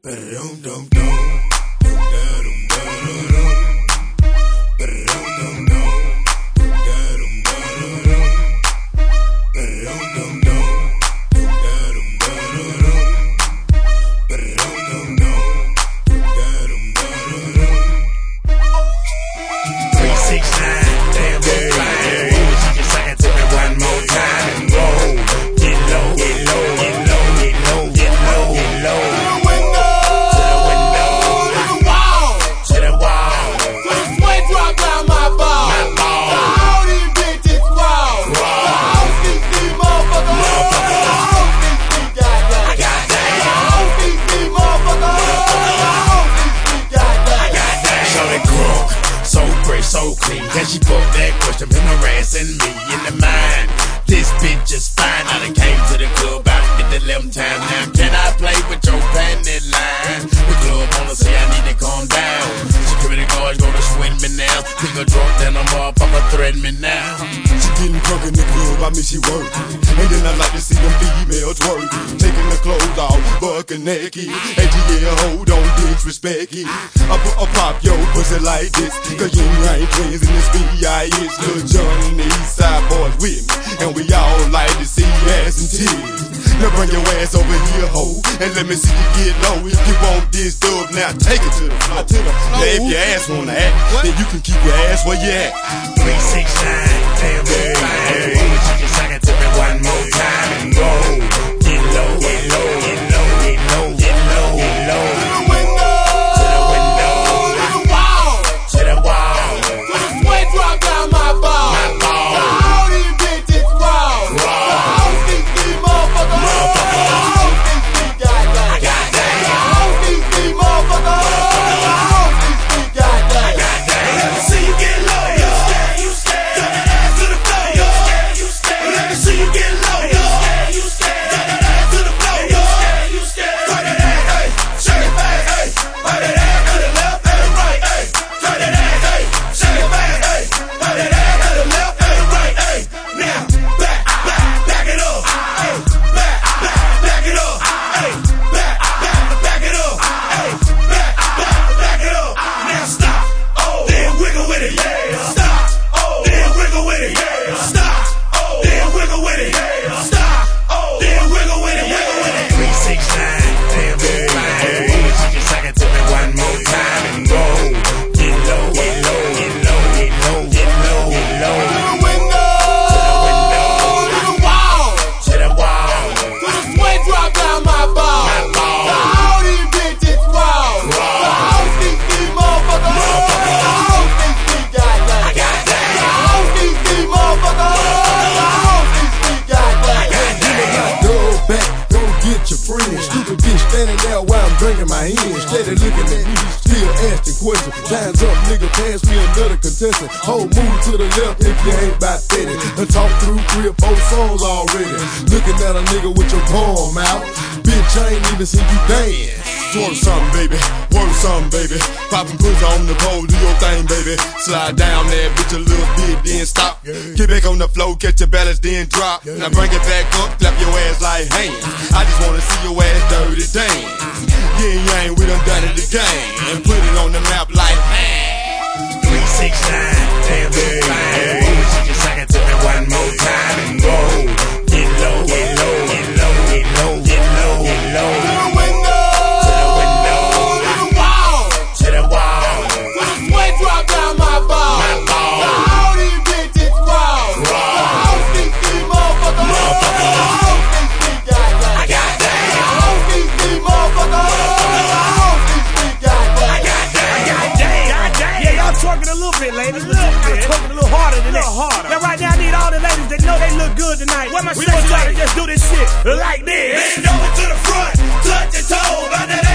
So clean, can she fuck that question, been harassing me in the mind. This bitch is fine, I done came to the club out to get the 11 time. Now can I play with your panty line? The club wanna say I need to calm down. Security guards gonna swing me now. Nigga drunk, then a motherfucker threaten me now. She getting drunk in the club, I mean she working. And then I like to see them females working, taking the clothes off, bucking naked. And yeah, hold on, disrespect it. I pop your pussy like this, cause you ain't twins in this B.I.H. Lil Jon and the East Side boys with me, and we all like to see ass and titties. Now bring your ass over here, ho, and let me see you get low. If you want this dub, now take it to the floor. Now if your ass wanna act, then you can keep your ass where you at. 369, damn good fine. She just suck it to me one more time and go. Get low, get low, get low, get low, get low, get low. To the window, to the wall, to the wall. To the sweat drop down my ball. My ball. All these bitches raw. All these motherfuckers. All these goddamn. All these motherfuckers. All these goddamn. Let me see you get low, you scared, you scared. Turn that ass to the floor, you scared, you scared. Let me see you get low, you scared, you scared. Turn that ass to the floor, you scared, you scared. Turn that ass, hey, shake it back, hey. Turn that ass to the left and the right, hey. Turn that ass, hey, shake it back, hey. Turn that ass to the left and the right, hey. Now, back it up, hey. Back it up, hey. Back it up, hey. Back it up. Now stop, oh, then wiggle with it, yeah. Stop, oh, then wiggle with it, yeah. Stop, oh, then wiggle with it, yeah. Stop, oh, then wiggle with it, wiggle with it. 369, damn good fine. She can suck it to me one more time and go. Get low, get low, get low, get low, get low, get low. To the window. To the wall. To the wall. To the sweat drop down my ball. My ball. All these bitches raw. All these motherfuckers. All these goddamn. All these motherfuckers. All these goddamn. Go back, go get your friends. Stupid bitch standing there while I'm drinking my hand. Steady looking at me, still asking questions. Time's up, nigga, pass me another contestant. Whole move to the left if you ain't about 30. Done talk through 3 or 4 songs already. Looking at a nigga with your palm out. Bitch, I ain't even seen you dance. Twerk something, baby. Work something, baby. Poppin' pussy on the pole, do your thing, baby. Slide down there, bitch, a little bit, then stop. Get back on the floor, catch your balance, then drop. Now bring it back up, clap your ass like hands. I just wanna see your ass dirty dance. Yeah, we done done it again. And put it on the map like, man. 369, damn good fine. She can suck it to me one more time and go. Get low, get low, get low, get low, get low, get low. To the window. To the window. To the wall. To the wall. To the sweat drop down my ball. My ball. All these bitches raw. All these motherfuckers. All these goddamn. All these motherfuckers. All these goddamn. Yeah, y'all twerking a little bit, ladies. Twerking a little harder than that. Now right now I need all the ladies that know they look good tonight. We want y'all to just do this shit like this. Bend over to the front, touch your toes, run that